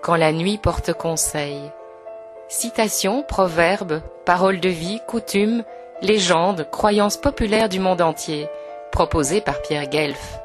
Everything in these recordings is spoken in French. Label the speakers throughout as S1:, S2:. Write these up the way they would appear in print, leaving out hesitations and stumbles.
S1: quand la nuit porte conseil. Citations, proverbes, paroles de vie, coutumes, légendes, croyances populaires du monde entier, proposées par Pierre Guelf.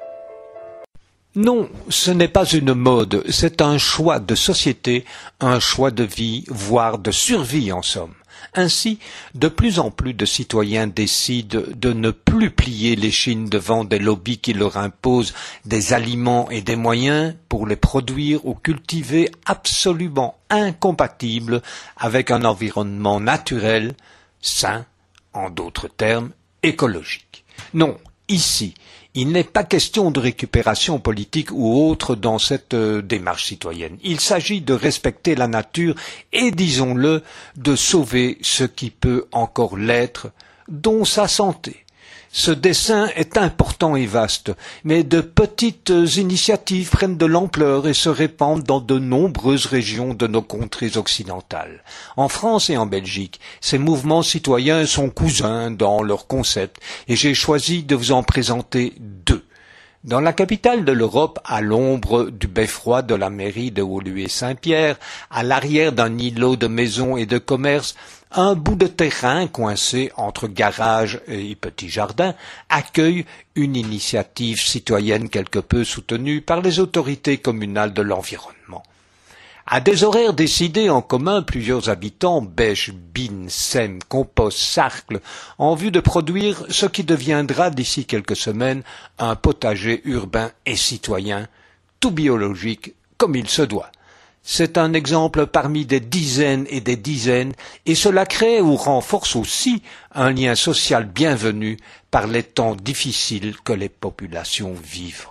S2: Non, ce n'est pas une mode, c'est un choix de société, un choix de vie, voire de survie en somme. Ainsi, de plus en plus de citoyens décident de ne plus plier l'échine devant des lobbies qui leur imposent des aliments et des moyens pour les produire ou cultiver absolument incompatibles avec un environnement naturel, sain, en d'autres termes, écologique. Non, ici, il n'est pas question de récupération politique ou autre dans cette démarche citoyenne. Il s'agit de respecter la nature et, disons-le, de sauver ce qui peut encore l'être, dont sa santé. Ce dessein est important et vaste, mais de petites initiatives prennent de l'ampleur et se répandent dans de nombreuses régions de nos contrées occidentales. En France et en Belgique, ces mouvements citoyens sont cousins dans leur concept, et j'ai choisi de vous en présenter deux. Dans la capitale de l'Europe, à l'ombre du beffroi de la mairie de Woluwe-Saint-Pierre, à l'arrière d'un îlot de maisons et de commerces, un bout de terrain coincé entre garage et petit jardin accueille une initiative citoyenne quelque peu soutenue par les autorités communales de l'environnement. À des horaires décidés en commun, plusieurs habitants bêchent, binent, sèment, compostent, sarclent, en vue de produire ce qui deviendra d'ici quelques semaines un potager urbain et citoyen, tout biologique comme il se doit. C'est un exemple parmi des dizaines et des dizaines, et cela crée ou renforce aussi un lien social bienvenu par les temps difficiles que les populations vivent.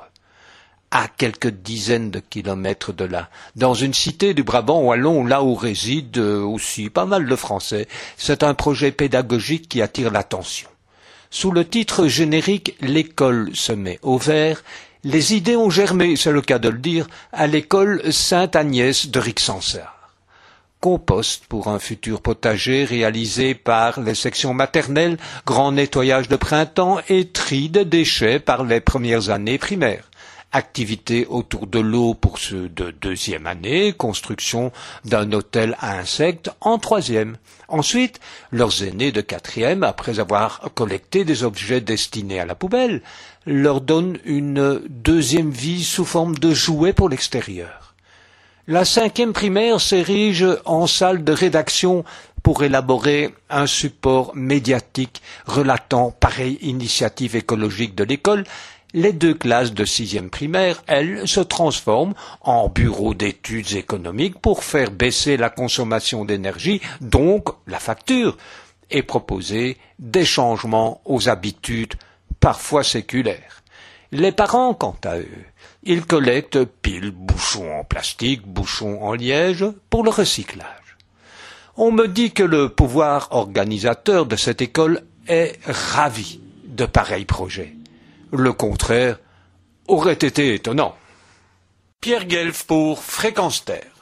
S2: À quelques dizaines de kilomètres de là, dans une cité du Brabant wallon, là où résident aussi pas mal de Français, c'est un projet pédagogique qui attire l'attention. Sous le titre générique « L'école se met au vert », les idées ont germé, c'est le cas de le dire, à l'école Sainte-Agnès de Rixensart. Compost pour un futur potager réalisé par les sections maternelles, grand nettoyage de printemps et tri de déchets par les premières années primaires. Activités autour de l'eau pour ceux de deuxième année, construction d'un hôtel à insectes en troisième. Ensuite, leurs aînés de quatrième, après avoir collecté des objets destinés à la poubelle, leur donnent une deuxième vie sous forme de jouets pour l'extérieur. La cinquième primaire s'érige en salle de rédaction pour élaborer un support médiatique relatant pareille initiative écologique de l'école. Les deux classes de sixième primaire, elles, se transforment en bureaux d'études économiques pour faire baisser la consommation d'énergie, donc la facture, et proposer des changements aux habitudes parfois séculaires. Les parents, quant à eux, ils collectent piles, bouchons en plastique, bouchons en liège pour le recyclage. On me dit que le pouvoir organisateur de cette école est ravi de pareils projets. Le contraire aurait été étonnant. Pierre Guelf pour Fréquence Terre.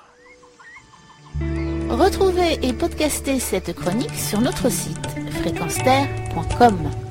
S3: Retrouvez et podcastez cette chronique sur notre site fréquenceterre.com.